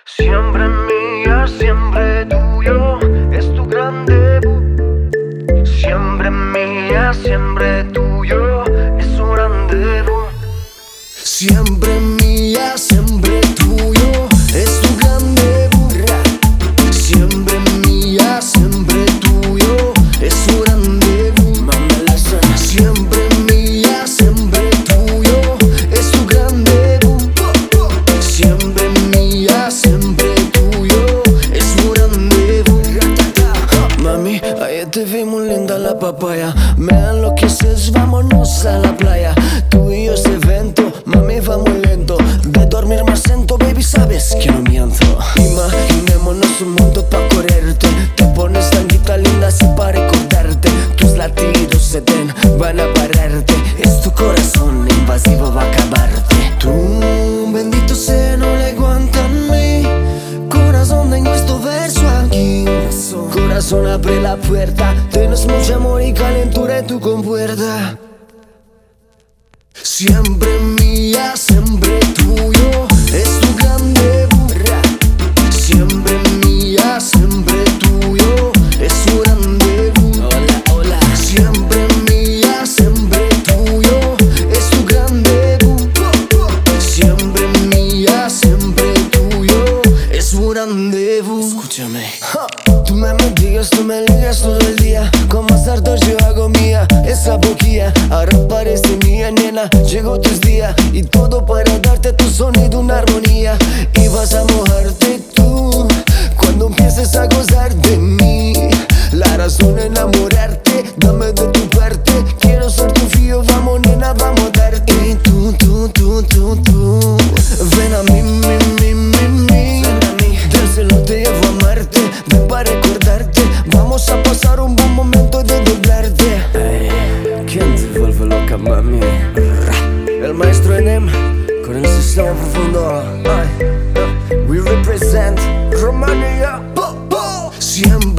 Siempre mía, siempre tuyo, es tu gran debut. Siempre mía, siempre tuyo, es un rendezvous. Siempre mía, siempre tuyo, es tu gran debut. Siempre mía, siempre tuyo, es un rendezvous. Siempre mía, siempre tuyo, es tu gran debut. Siempre mía, siempre tuyo, es un rendezvous. Mami, ayer te vi muy linda la papaya. Me enloqueces, vámonos a la playa. Tú y yo ese evento, mami, va muy lento. De dormir más lento, baby, sabes que no miento. Imaginémonos un mundo pa' correrte. Te pones tanguita linda así para recordarte. Tus latidos se den, van a pararte. Es tu corazón invasivo, va a acabarte. Tú, bendito sea, no le aguanta a mí. Corazón, tengo esto verso aquí. Corazón, abre la puerta. Tienes mucho amor y calentura en tu compuerta. Siempre mía, siempre tuyo, es tu gran debut. Siempre mía, siempre tuyo, es tu rendezvous. Hola, hola. Siempre mía, siempre tuyo, es tu gran debut. Siempre mía, siempre tuyo, es un rendezvous. Escúchame. Tú me mendigas, tú me ligas todo el día. Con más ardor yo hago mía esa boquilla. Ahora parece mía, nena, llegó tus días. Y todo para darte tu sonido, una armonía. Y vas a mojarte tú cuando empieces a gozar de mí. La razón es enamorarte, dame de tu parte. Quiero ser tu fío, vamos nena, vamos a darte. Y tú, ven a mí, del cielo te llevo a amarte. Ven para recordarte, vamos a pasar un buen momento de doblarte. Ay, ¿quién te vuelve loca, mami? El maestro Enem, con el sistema profundo. Ay, we represent Romania. Siempre